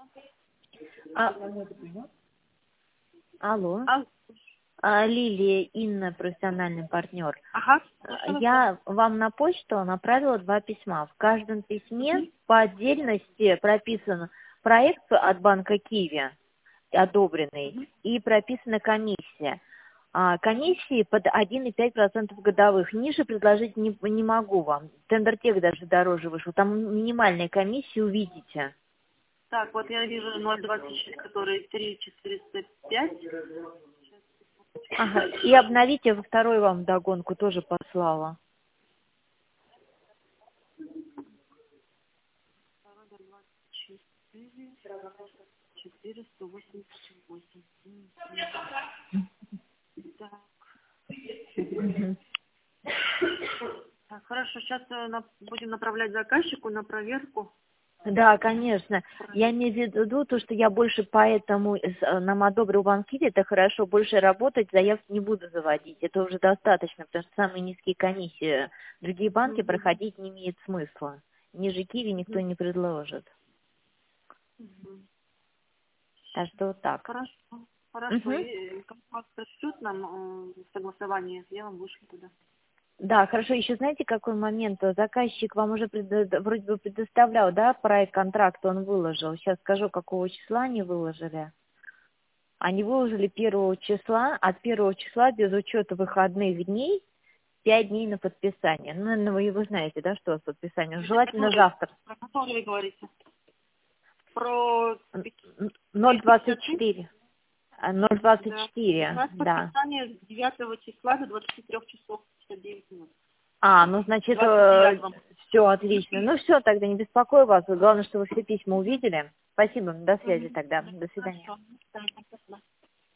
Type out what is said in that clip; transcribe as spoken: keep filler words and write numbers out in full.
А, алло. Алло. А, Лилия, Инна, профессиональный партнер. Ага. Я вам на почту направила два письма. В каждом письме по отдельности прописан проект от банка Киви, одобренный, и прописана комиссия. А комиссии под один и пять десятых процента годовых. Ниже предложить не, не могу вам. Тендертех даже дороже вышел. Там минимальная комиссия, увидите. Так, вот я вижу ноль двадцать шесть, который три четыреста пять. Ага. И обновите, во второй вам вдогонку тоже послала. четыреста восемьдесят восемь. Так. Мгм. Так, хорошо, сейчас будем направлять заказчику на проверку. Да, конечно. Я имею в виду то, что я больше поэтому с- нам одобрил банк Киви, это хорошо, больше работать, заявки не буду заводить. Это уже достаточно, потому что самые низкие комиссии. Другие банки Мгм. проходить не имеет смысла. Ниже Киви никто не предложит. Мгм. Так что вот так. Хорошо. Хорошо. Мгм. И как вас пришлют нам э, согласование, я вам вышлю туда. Да, хорошо. Еще знаете, какой момент? Заказчик вам уже предо- вроде бы предоставлял, да, проект контракта он выложил. Сейчас скажу, какого числа они выложили. Они выложили первого числа, от первого числа без учета выходных дней, пять дней на подписание. Ну, наверное, вы его знаете, да, что с подписанием. Желательно Который, завтра. про который вы говорите? Про ноль двадцать четыре. А, ноль двадцать да. У четыре, нас да. подписание с девятого числа до двадцати трёх часов пятьдесят девять минут. А, ну, значит, двадцать девятого. все отлично. Ну, все, тогда не беспокою вас. Главное, что вы все письма увидели. Спасибо, до связи Мгм. тогда. До свидания. Хорошо.